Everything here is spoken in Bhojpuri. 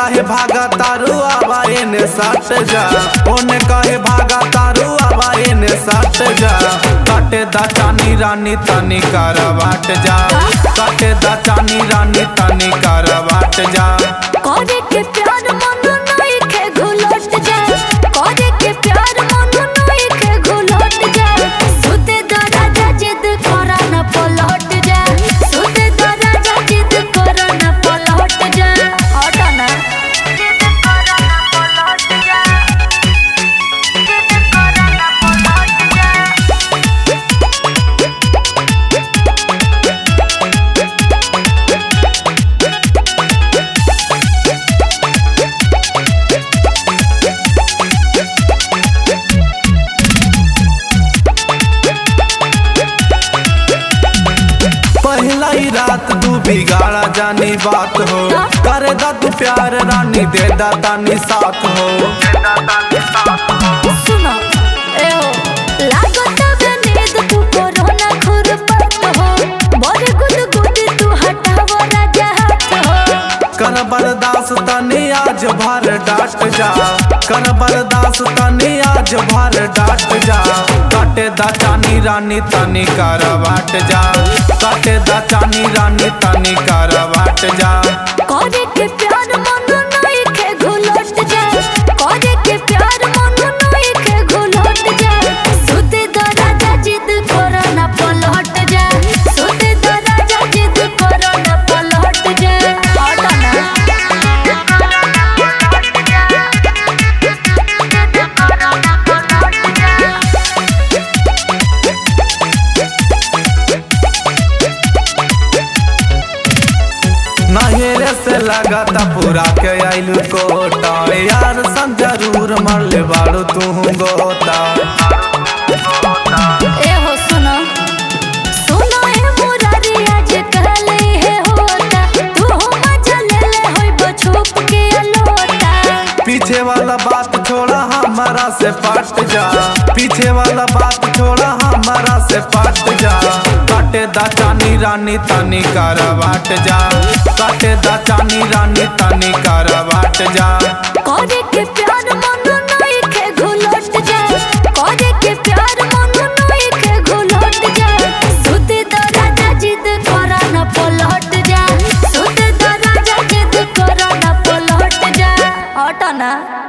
काहे भागा तारू आवा एने सट जा, ओने काहे भागा तारू आवा एने सट जा। काटे दा चानी रानी तनी करवाट जा, काटे दा चानी रानी तनी करवाट जा। करे के प्यार मन नहीं के घुलट जा, करे के प्यार मन नहीं के घुलट जा। सुते द राजा जिद करा न पलट जा, सुते द राजा जिद करा न पलट जा। हट ना जिद करा न पलट जा, जिद करा न पलट जा। पहला ही रात तू बिगाड़ा जानी बात हो, करे दा तू प्यार रानी दे दा तानी साथ हो। सुनो ए हो लागत बे नींद तू कोरोना खुरपत हो, बड़े गुदगुदी तू हटाव राजा हाथ हो। कर बर्दाश्त तनी आज भर डाट जा, कर बर्दाश्त तनी आज भर डाट जा। काटे दा चानी रानी तनी करवाट जा, काटे दा चानी रानी तनी करवाट जा। करे के प्यार मन नहीं के घुलट जा, करे के प्यार मन नहीं के घुलट जा। सुते द राजा जिद करा न पलट जा, सुते द राजा जिद करा न पलट जा। हट ना जिद करा न पलट जा, जिद करा न पलट जा। नहेरे से लगाता पूरा के आइलू कोटा, यार सन जरूर मरले बाड़ू तू गोता। ए हो सुनो सुनो ए मुरारी आज कहले हे होता, तू हो मजा ले ले होई बछुप के अलोता। पीछे वाला बात छोड़ा हमारा से पट जा, पीछे वाला बात छोड़ा हमारा से पट जा। काटे दा चानी रानी तनी करवाट जा, काटे दा चानी रानी तनी करवाट जा। करे के प्यार मन नहीं के घुलट जा, करे के प्यार मन नहीं के घुलट जा। सुते द राजा जिद करा न पलट जा, सुते द राजा जिद करा न पलट जा। हट ना।